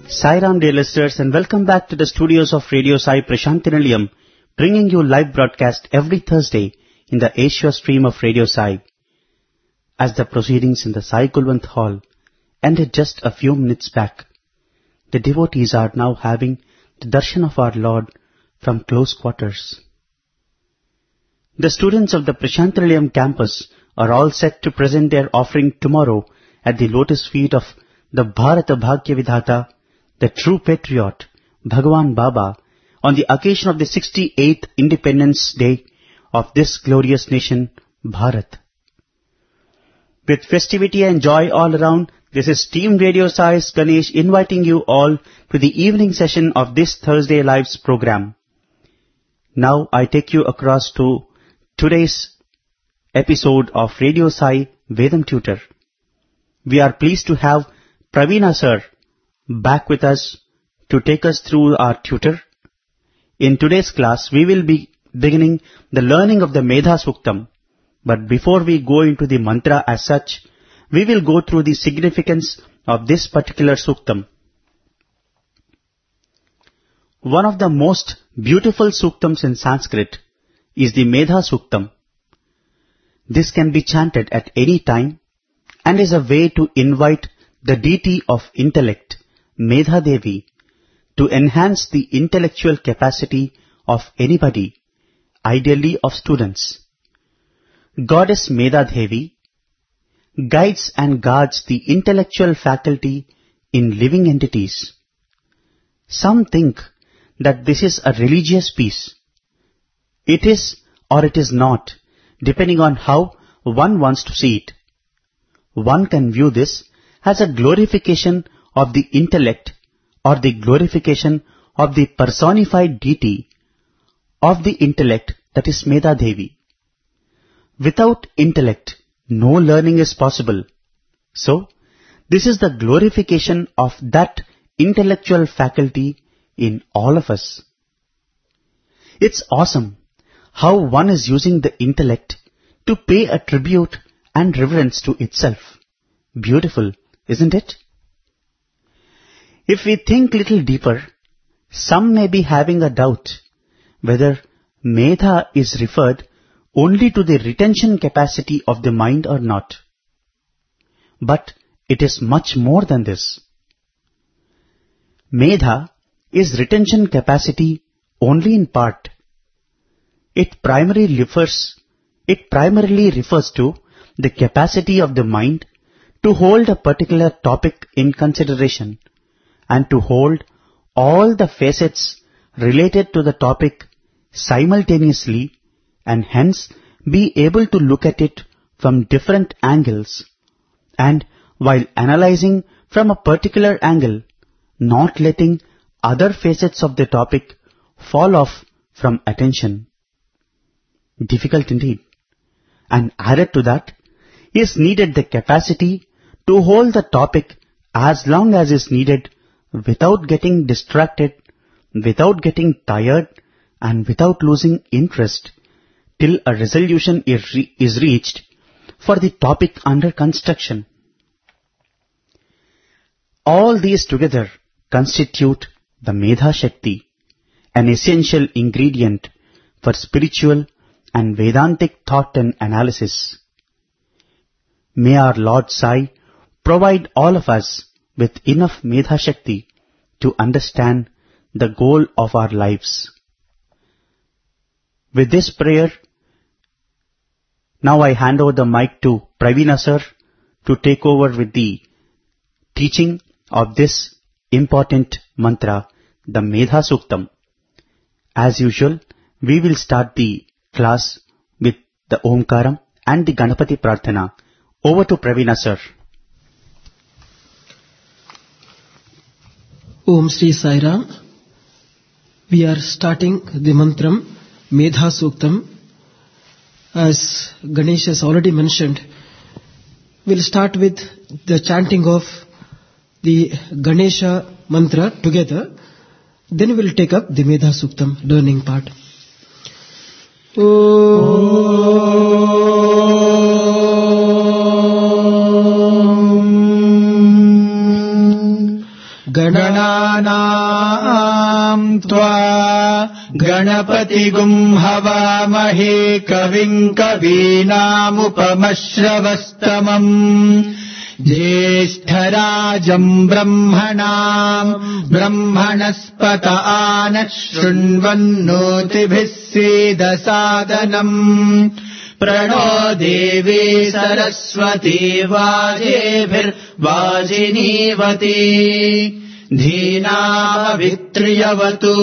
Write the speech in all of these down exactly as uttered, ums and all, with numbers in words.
Sai Ram, dear listeners, and welcome back to the studios of Radio Sai Prashanthi Nilayam, bringing you live broadcast every Thursday in the Asia stream of Radio Sai. As the proceedings in the Sai Kulwant Hall ended just a few minutes back, the devotees are now having the darshan of our Lord from close quarters. The students of the Prashanthi Nilayam campus are all set to present their offering tomorrow at the lotus feet of the Bharata Bhagya Vidhata, the true patriot, Bhagwan Baba, on the occasion of the sixty-eighth Independence Day of this glorious nation, Bharat. With festivity and joy all around, this is Team Radio Sai's Ganesh inviting you all to the evening session of this Thursday Live's program. Now I take you across to today's episode of Radio Sai Vedam Tutor. We are pleased to have Praveena sir back with us to take us through our tutor. In today's class, we will be beginning the learning of the Medha Suktam. But before we go into the mantra as such, we will go through the significance of this particular Suktam. One of the most beautiful Suktams in Sanskrit is the Medha Suktam. This can be chanted at any time and is a way to invite the deity of intellect, Medha Devi, to enhance the intellectual capacity of anybody, ideally of students. Goddess Medha Devi guides and guards the intellectual faculty in living entities. Some think that this is a religious piece. It is or it is not, depending on how one wants to see it. One can view this as a glorification of the intellect or the glorification of the personified deity of the intellect, that is Medha Devi. Without intellect, no learning is possible. So, this is the glorification of that intellectual faculty in all of us. It's awesome how one is using the intellect to pay a tribute and reverence to itself. Beautiful, isn't it? If we think little deeper, some may be having a doubt whether Medha is referred only to the retention capacity of the mind or not. But it is much more than this. Medha is retention capacity only in part. It primarily refers, it primarily refers to the capacity of the mind to hold a particular topic in consideration and to hold all the facets related to the topic simultaneously and hence be able to look at it from different angles and while analyzing from a particular angle, not letting other facets of the topic fall off from attention. Difficult indeed. And added to that is needed the capacity to hold the topic as long as is needed without getting distracted, without getting tired, and without losing interest till a resolution is, re- is reached for the topic under construction. All these together constitute the Medha Shakti, an essential ingredient for spiritual and Vedantic thought and analysis. May our Lord Sai provide all of us with enough Medha Shakti to understand the goal of our lives. With this prayer, now I hand over the mic to Praveena sir to take over with the teaching of this important mantra, the Medha Suktam. As usual, we will start the class with the Omkaram and the Ganapati Prarthana. Over to Praveena sir. Om Sri Sai Ram. We are starting the mantram Medha Suktam. As Ganesh has already mentioned, we'll start with the chanting of the Ganesha mantra together. Then we'll take up the Medha Suktam learning part. गणानाम् त्वा गणपतिगुम् हवामहे कविम् कवीनामुपमश्रवस्तमम् ज्येष्ठराजम् ब्रह्मणाम् ब्रह्मणस्पत आनः शृण्वन्नोतिभिः सीदसादनम् प्रणो देवी सरस्वती वाजेभिर्वाजिनीवती धीनामभित्र्यवतु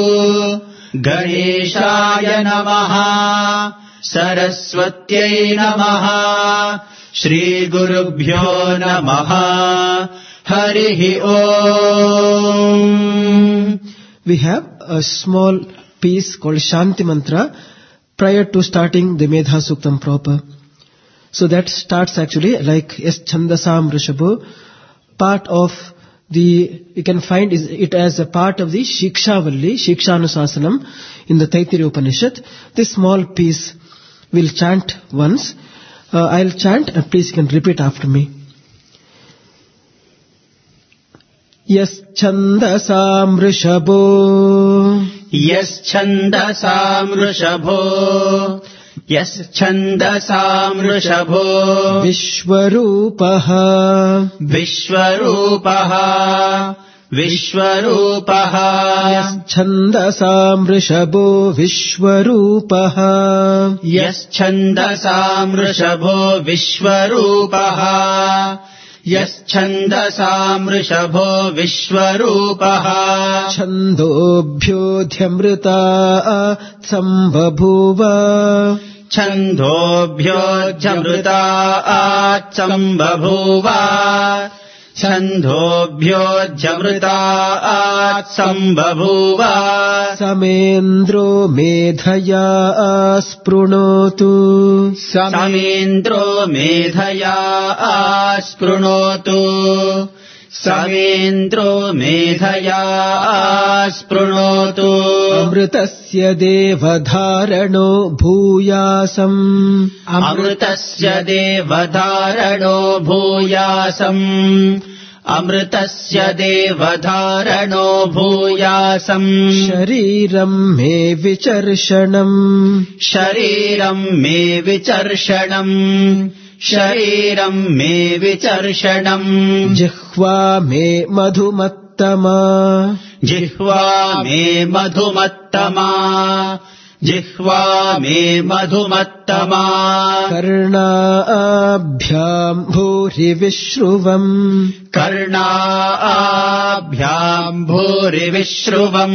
गणेशाय नमः सरस्वत्यै नमः श्रीगुरुभ्यो नमः हरिः ओम्. We have a small piece called Shanti Mantra prior to starting the Medha Suktam proper. So that starts actually like Yes Chandasam Rishabho, part of the, you can find it as a part of the Shikshavalli, Shikshanusasanam in the Taittiriya Upanishad. This small piece we'll chant once. Uh, I'll chant and please you can repeat after me. Yes Chandasam Rishabho, Yes Chandasam Rishabho, Yes Chandasam Rishabho, Vishwarupaha, Vishwarupaha, Vishwarupaha, Yes Chandasam Rishabho, Vishwarupaha, Yes Chandasam Rishabho, Vishwarupaha, Yes Chandasam Rishabho, Vishwarupaha, Chandobhyodhyamrita sambabhuva, Chandobhyodhyamrita sambabhuva, Chandobhyodhyamrita sambabhuva, Samendro medhaya sprunotu, Samendro medhaya sprunotu, Samendro medhaya sprunotu, Amritasya devadharano bhuyasam, Amritasya devadharano bhuyasam, Amritasya devadharano bhuyasam, Shariram me vicharshanam, Shariram me vicharshanam, Shariram me vicharshanam, Jihva me madhumattama, Jihva me madhumattama, Jihva me madhumattama, Karnabhyam bhuri vishruvam, Karnabhyam bhuri vishruvam,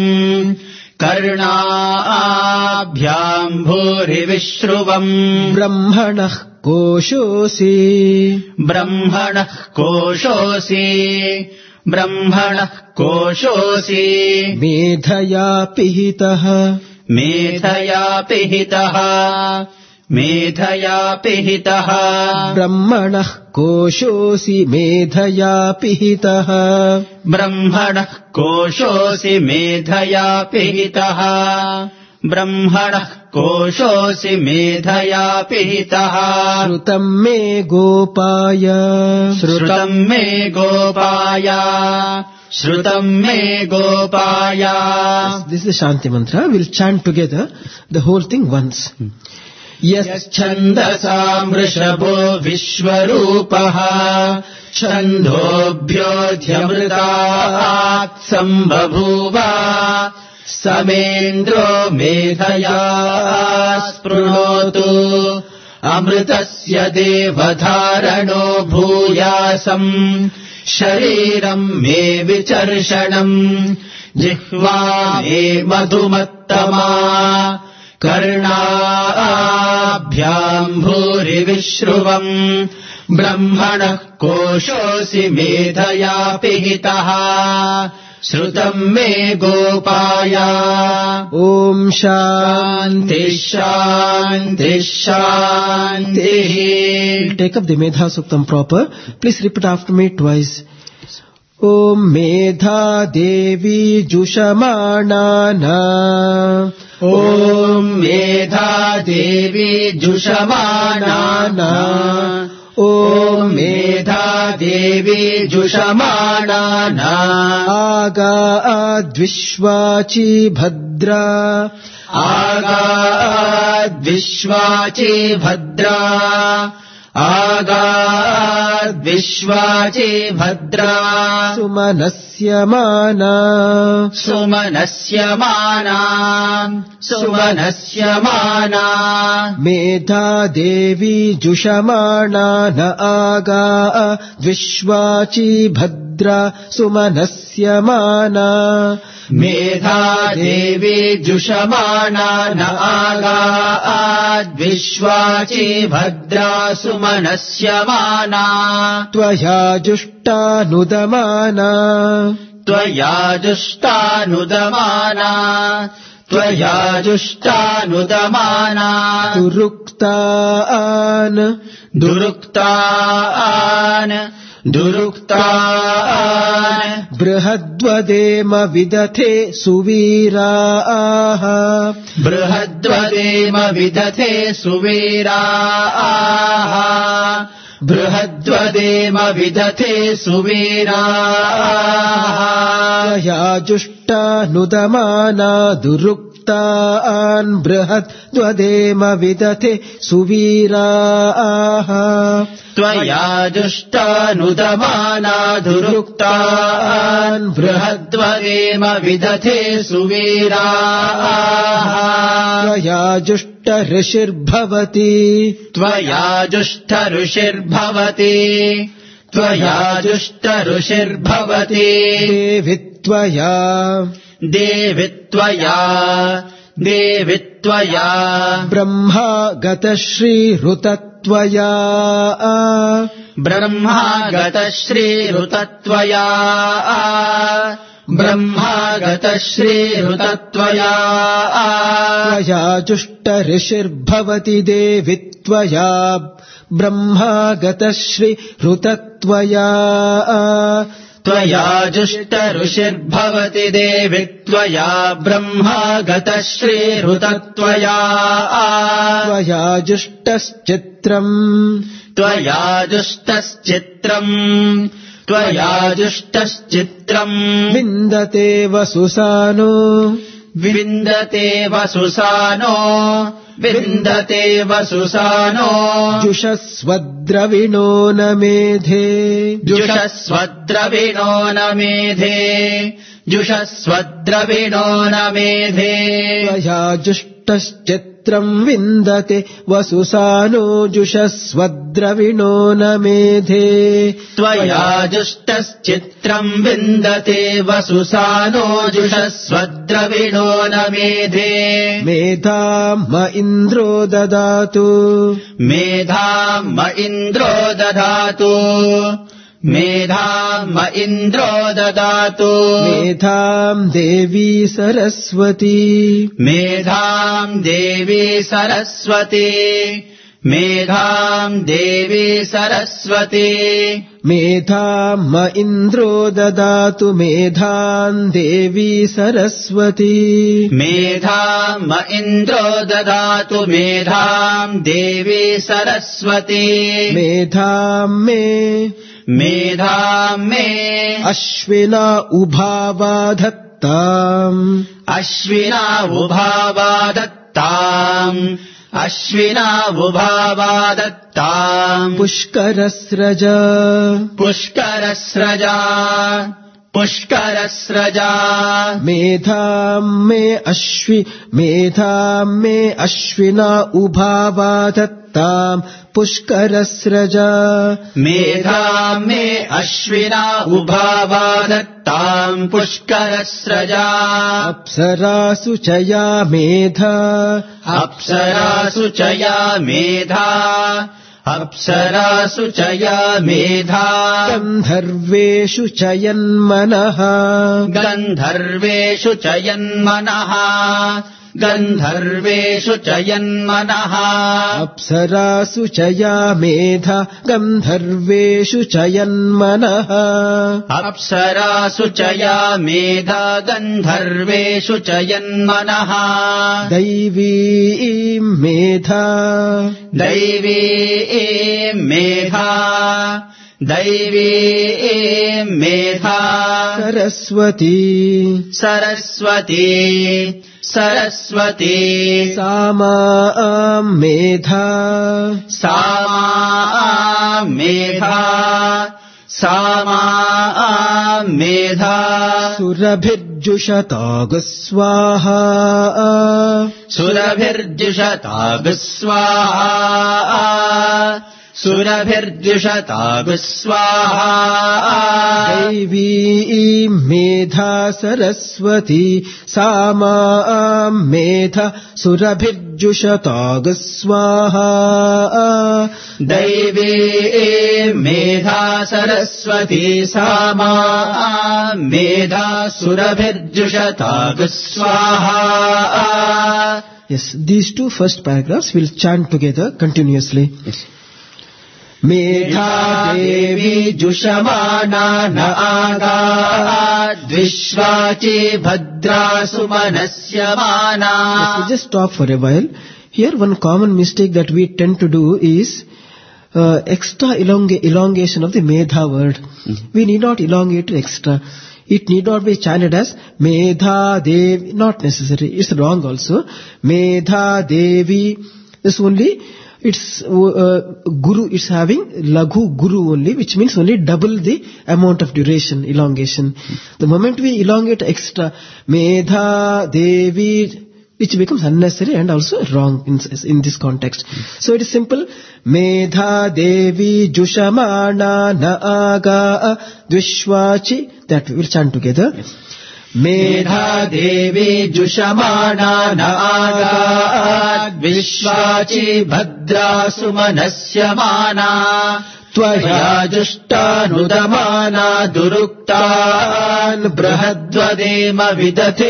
Karnabhyam bhuri vishruvam, Brahmanah koshosi, Brahmanah koshosi, Brahmanah koshosi, Medhaya pihitaha, Medhaya pihitaha, Medhaya pihitaha, Brahmanah koshosi medhaya pihitaha, Brahmanah koshosi medhaya pihitaha, Brahmanah koshosi medhaya pihitaha, Shrutam me gopaya, Shrutam me gopaya, Shrutam me gopaya. This is Shanti Mantra. We'll chant together the whole thing once. Yes Chandasam Rishabho Vishwarupaha, Chandobhyodhyamrita sambabhuva, Samendro medhaya sprunotu, Amritasya devadharano bhuyasam, Shariram me vicharshanam, Jihva me madhumattama, Karnabhyam bhuri vishruvam, Brahmanah koshosi medhaya pihitaha, Shrutam me gopaya. Om Shanti Shanti Shanti. Take up the Medha Suktam proper. Please repeat after me twice. Om Medha Devi Jushamanana, Om Medha Devi Jushamanana, ఓం మేధాదేవి జుషమాణాన ఆగాద్విశ్వాచి భద్రా ఆగాద్విశ్వాచి భద్రా ఆగాద్విశ్వాచి భద్రా సుమనస్యమానా సుమనస్యమానా సుమనస్యమానా మేధాదేవి జుషమాణా న ఆగాద్విశ్వాచి భద్రా సుమనస్యమానా మేధాదేవి జుషమానా న ఆగాద్విశ్వాచి భద్రా సుమనస్యమానా త్వయా జుష్టానుదమానా త్వయా జుష్టానుదమానా త్వయా జుష్టానుదమానా దురుక్తాన్ దురుక్తాన్ దురుక్తాన్ బృహద్వదేమ విదథే సువీరాః బృహద్వదేమ విదథే సువీరాః బృహద్వదేమ విదథే సువీరాః త్వయా జుష్టానుదమానా దురుక్తాన్ బృహద్వదేమ విదథే సువీరాః త్వయా జుష్టానుదమానా దురుక్తాన్ బృహద్వదేమ విదథే సువీరాః త్వయా జుష్ట ఋషిర్భవతి త్వయా జుష్ట ఋషిర్భవతి త్వయా జుష్ట ఋషిర్భవతి దేవి త్వయా దేవి త్వయా దేవి త్వయా బ్రహ్మా గతశ్రీహృతత్వయా బ్రహ్మాగతశ్రీహృతత్వయా బ్రహ్మాగతశ్రీహృతత్వయా త్వయా జుష్ట ఋషిర్భవతి దేవి త్వయా బ్రహ్మా గతశ్రీహృతత్వయా త్వయా జుష్ట ఋషిర్భవతి దేవి త్వయా బ్రహ్మాగతశ్రీహృతత్వయా త్వయా జుష్టశ్చిత్రం త్వయా జుష్టశ్చిత్రం త్వయా జుష్టశ్చిత్రం విందతే వసుసానో విందతే వసుసానో విందతే వసుసానో జుషస్వద్రవిణో న మేధే జుషస్వద్రవిణో న మేధే జుషస్వద్రవిణో న మేధే త్వయా జుష్టశ్చిత్రం విందతే వసుసానో జుషస్వద్రవిణో న మేధే త్వయా జుష్టశ్చిత్రం విందతే వసుసానో జుషస్వద్రవిణో న మేధే మేధామ ఇంద్రో దదాతు మేధామ ఇంద్రో దదాతు మేధామ ఇంద్రో దదాతు మేధాం దేవీ సరస్వతి మేధాం దేవీ సరస్వతి మేధాం దేవీ సరస్వతి మేధామ ఇంద్రో దదాతు మేధాం దేవీ సరస్వతి మేధామ ఇంద్రో దదాతు మేధాం దేవీ సరస్వతి మేధాం మే మేధాం మే అశ్వినా ఉభావాధత్తాం అశ్వినా ఉభావాదత్తాం అశ్వినా ఉభావాదత్తాం పుష్కరస్రజ పుష్కరస్రజా పుష్కరస్రజా మేధాం మే అశ్వి మేధాం మే అశ్వినా ఉభావాధత్తాం పుష్కరస్రజ మేధాం మే అశ్వినా ఉభావాదత్తాం పుష్కరస్రజా అప్సరాసు చయా మేధా అప్సరాసు చయా మేధా అప్సరాసు చయా మేధా గంధర్వేషు చయన్మనః గంధర్వేషు చయన్మనః गन्धर्वेषु च यन्मनः अप्सरासु च या मेधा गन्धर्वेषु च यन्मनः अप्सरासु च या मेधा गन्धर्वेषु च यन्मनः दैवी मेधा दैवी मेधा दैवी मेधा सरस्वती सरस्वती सरस्वती सामा मेधा सामा मेधा सामा मेधा सुरभिर्जुषतागस्वाहा सुरभिर्जुषतागस्वाहा सुरभिर्जुषतागस्वाहा दैवी मेधा सरस्वती सामा मेधा सुरभिर्जुषतागस्वाहा दैवी मेधा सरस्वती सामा मेधा सुरभिर्जुषतागस्वाहा. Yes, these two first paragraphs we'll chant together continuously. Yes. मेधा देवी जुषमाना न आगाद् विश्वाची भद्रा सुमनस्यमाना. Yes, we just stop for a while. Here one common mistake that we tend to do is uh, extra elonga- elongation of the medha word. Mm-hmm. We need not elongate it extra. It need not be chanted as Medha Devi. Not necessary. It's wrong also. Medha Devi is only, it's uh, Guru, it's having Laghu Guru only, which means only double the amount of duration, elongation. Mm-hmm. The moment we elongate extra, Medha Devi, which becomes unnecessary and also wrong in, in this context. Mm-hmm. So it is simple. Medha Devi Jushamana Na Aga Dvishwachi. That we will chant together. Yes. Medha Devi Jushamana Na Aga Dvishwachi Bhadra Sumanasya Tvaya Jushtanudamana Duruktan Brahadvadema Vidate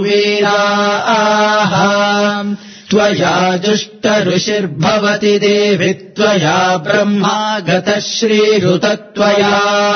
Suviraaham Tvaya Jushta Rushir-bhavati Devi Tvaya Brahma Gata Shri Rutatvaya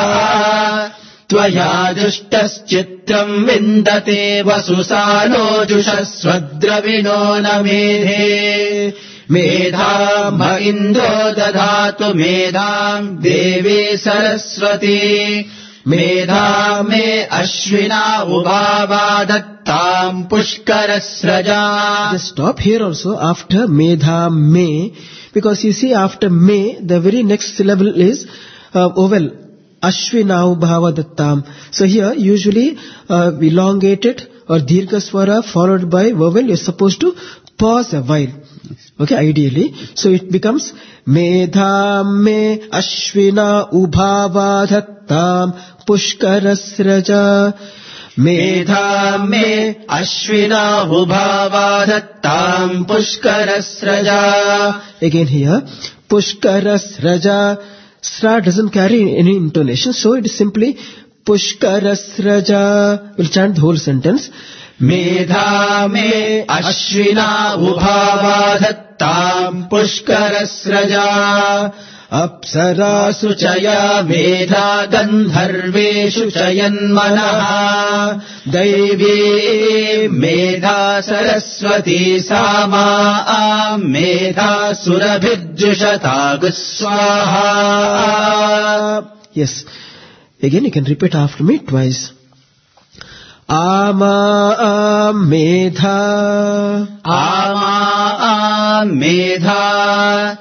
Tvaya Jushtaschitram Vindate Vasusano Jushasvadravino Namedhe Medham Indro Dadhatu Medham Devi Saraswati Medham Me Ashvina Ubhavadattam Pushkarasraja. Just stop here also after Medha Me, because you see after Me the very next syllable is uh, vowel Ashvina Ubhavadattam. So here usually uh, elongated or Dirgha Swara followed by vowel is supposed to pause a while. Okay, ideally. So it becomes Medha Me Ashvina Ubhavadattam Pushkarasraja. Medha Me Ashvina Ubhavadattam Pushkarasraja. Again here, Pushkarasraja. Sra doesn't carry any intonation, so it is simply Pushkarasraja. We'll chant the whole sentence. Medha Me Ashvina Ubhavadattam Pushkarasraja. Apsarasu Chaya Medha Gandharveshu Chayanmanaha. Daivi Medha Saraswati Sama Medha Surabhirjushata Guswaha. Yes. Again you can repeat after me twice. Ama Medha. Ama Medha.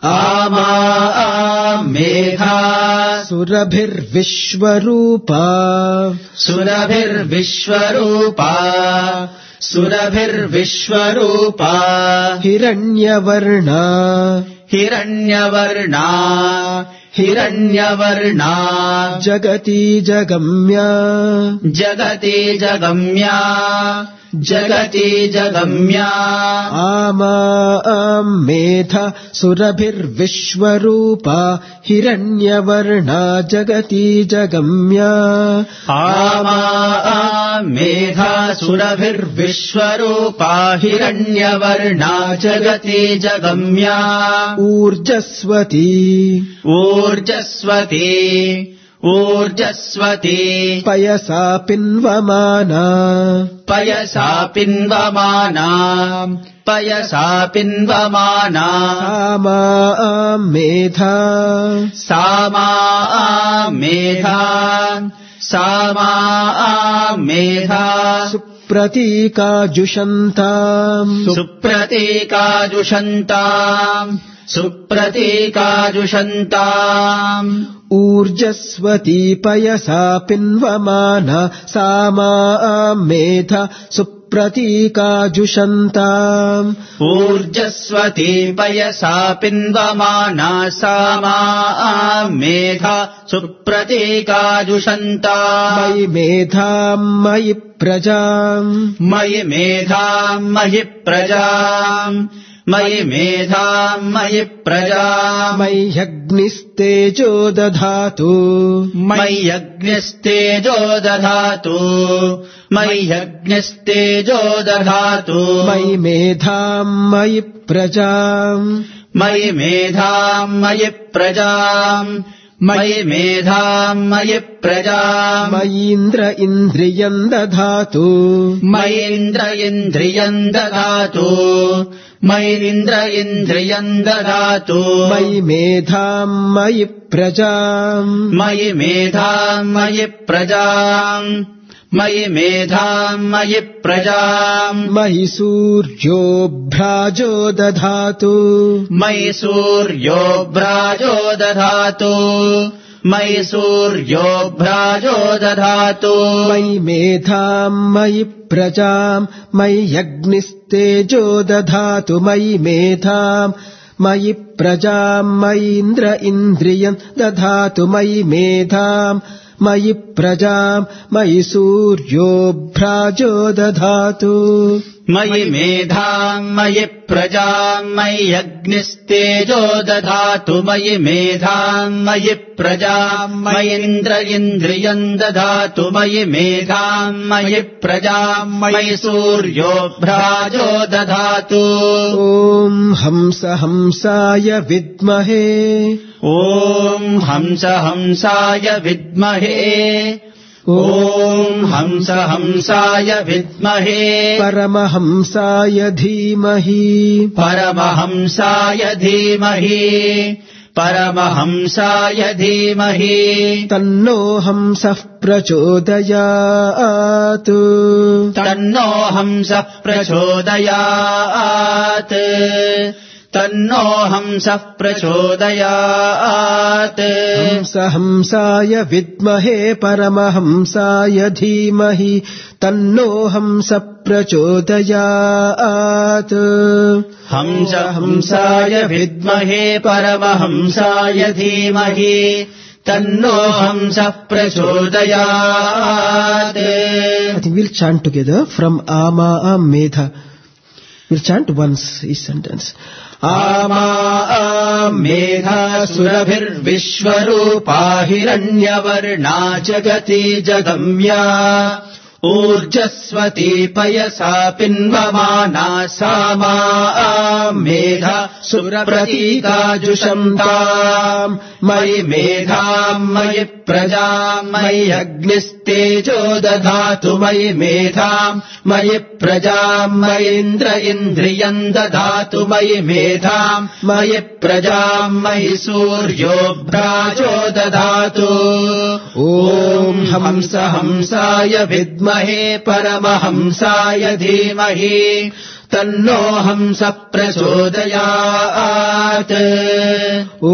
Ama Medha. Surabhir Vishwarupa. Surabhir Vishwarupa. Surabhir Vishwarupa. Hiranyavarna. Hiranyavarna. Hiranyavarna. Jagati Jagamya. Jagati Jagamya. जगति जगम्या आमा मेधा सुरभिर्विश्वरूपा हिरण्यवर्णा जगति जगम्या आमा मेधा सुरभिर्विश्वरूपा हिरण्यवर्णा जगति जगम्या ऊर्जस्वती ऊर्जस्वती ऊर्जस्वती पयसा पिन्वमाना पयसा पिन्वमाना पयसा पिन्वमाना सामा मेधा सामा मेधा सामा मेधा सुप्रतीकाजुषन्ताम् सुप्रतीकाजुषन्ताम् सुप्रतीकाजुषन्ताम् ऊर्जस्वती पयसा पिन्वमाना सामा मेधा सुप्रतीकाजुषन्ताम् ऊर्जस्वती पयसा पिन्वमाना सामा मेधा सुप्रतीकाजुषन्ताम् मयि मेधाम् मयि प्रजाम् मयि मेधाम् मयि प्रजाम् मयि मेधाम् मयि प्रजाम् मय्यग्निस्तेजो दधातु मय्यग्निस्तेजो दधातु मय्यग्निस्तेजो दधातु मयि मेधाम् मयि प्रजाम् मयि मेधाम् मयि प्रजाम् मयि मेधाम् मयि प्रजाम् मयीन्द्र इन्द्रियम् दधातु मयीन्द्र इन्द्रियम् दधातु मयीन्द्र इन्द्रियम् दधातु मयि मेधाम् मयि प्रजाम् मयि मेधाम् मयि प्रजाम् मयि मेधाम् मयि प्रजाम् मयि सूर्यो भ्राजो दधातु मयि सूर्यो भ्राजो दधातु मयि सूर्यो भ्राजो दधातु मयि मेधाम् मयि प्रजाम् मय्यग्निस्तेजो दधातु मयि मेधाम् मयि प्रजाम् मयीन्द्र इन्द्रियम् दधातु मयि मेधाम् मयि प्रजाम् मयि सूर्यो भ्राजो दधातु मयि मेधाम् मयि प्रजाम् मय्यग्निस्तेजो दधातु मयि मेधाम् मयि प्रजाम् मयीन्द्र इन्द्रियम् दधातु मयि मेधाम् मयि प्रजाम् मयि सूर्यो भ्राजो दधातु ॐ हंस हंसाय विद्महे ॐ हंस हंसाय विद्महे ॐ हंस हंसाय विद्महे परमहंसाय धीमहि परमहंसाय धीमहि परमहंसाय धीमहि तन्नो हंसः प्रचोदयात् तन्नो हंसः प्रचोदयात् तन्नो हंसः प्रचोदयात् हंस हंसाय विद्महे परमहंसाय धीमहि तन्नो हंस प्रचोदयात् हंस हंसाय विद्महे परमहंसाय धीमहि तन्नो हंसः प्रचोदयात्. I think we'll chant together from Ama Medha. We'll chant once each sentence. आमा मेधा सुरभिर्विश्वरूपा हिरण्यवर्णा जगति जगम्या ऊर्जस्वती पयसा पिन्वमाना सामा मेधा सुप्रतीकाजुषन्ताम् मयि मेधाम् मयि प्रजाम् मय्यग्निस्तेजो दधातु मयि मेधाम् मयि प्रजाम् मयीन्द्र इन्द्रियम् दधातु मयि मेधाम् मयि प्रजाम् मयि सूर्यो भ्राजो दधातु ॐ हंस हंसाय विद्महे परमहंसाय धीमहि तन्नो हंस प्रचोदयात्. ॐ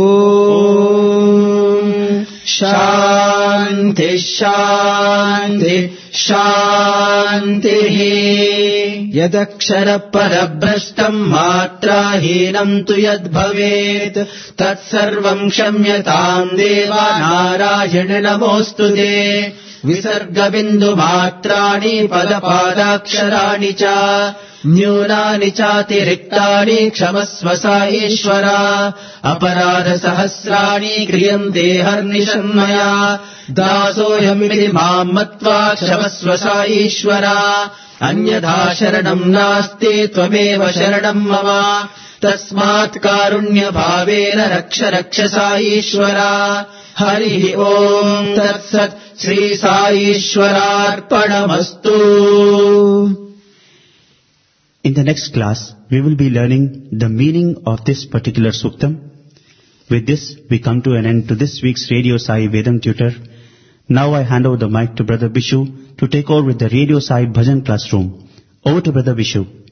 शान्ति शान्ति शान्तिः. यदक्षरपरभ्रष्टम् मात्राहीनम् तु यद्भवेत् तत्सर्वम् क्षम्यताम् देवा नारायण नमोऽस्तु ते. విసర్గబిందుమాత్రాణి పదపాదాక్షరాణి చ న్యూనాని చాతిరిక్తాని క్షమస్వ సాయేశ్వర అపరాధ సహస్రాణి క్రియంతే హర్నిశన్మయా దాసోऽయమితి మాం మత్వా క్షమస్వ సాయేశ్వర అన్యథా శరణం నాస్తి త్వమేవ శరణం మమ తస్మాత్ కారుణ్య భావేన రక్ష రక్ష సాయేశ్వర హరి ఓం తత్సత్ Shri సాయేశ్వరార్పణమస్తు. In the next class, we will be learning the meaning of this particular suktam. With this, we come to an end to this week's Radio Sai Vedam Tutor. Now I hand over the mic to Brother Bishu to take over with the Radio Sai Bhajan classroom. Over to Brother Bishu.